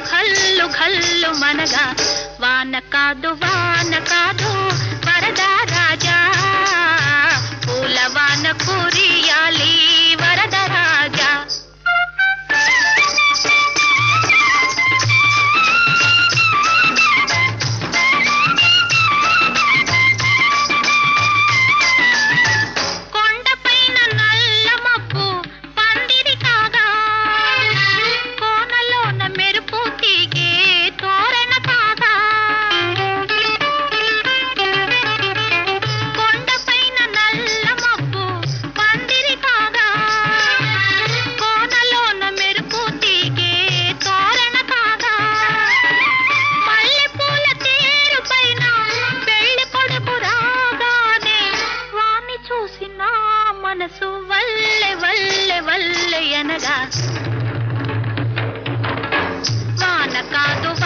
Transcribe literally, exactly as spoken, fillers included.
ఖల్లు ఖల్లు మనగా వాన కాదు వాన కాదు వరద రాజా పూల వాన కురియాలి వరద రాజా కొండపైన నల్ల మబ్బు పందిరి కాగా కోనలోన మెరుపు తీగే తోరణ కాగా కొండపైన నల్ల మబ్బు పందిరి కాగా కోనలోన మెరుపు తీగే తోరణ కాగా మల్లెపూల తేరు పైన పెళ్లి కొడుకు రాగానే వాణ్ణి చూసిన మనసు వల్లె వల్లె వల్లె అనగా వాన కాదు